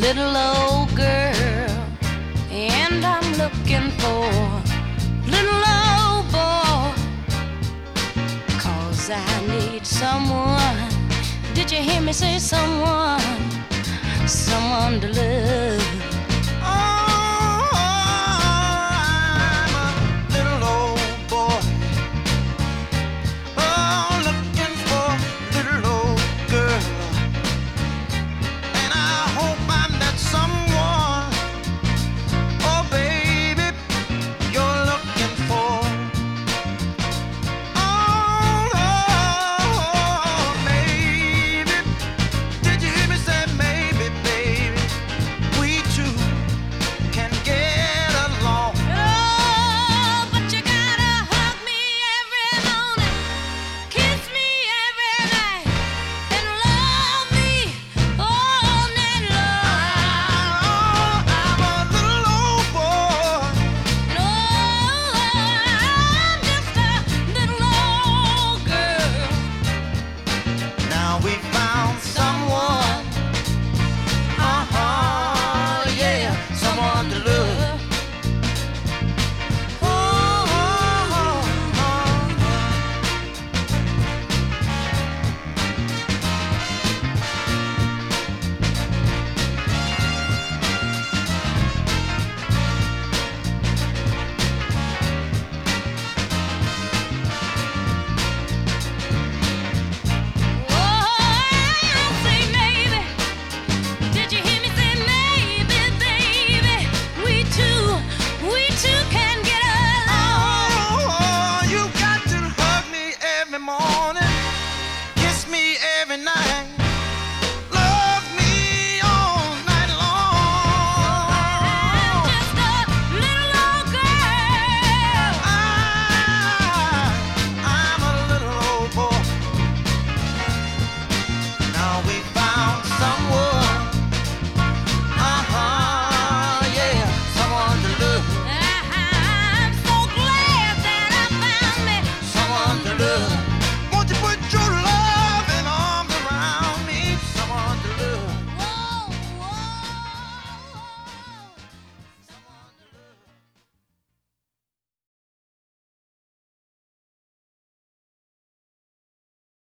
little old girl, and I'm looking for little old boy, 'cause I need someone. Did you hear me say someone? Someone to love. Morning, kiss me every night.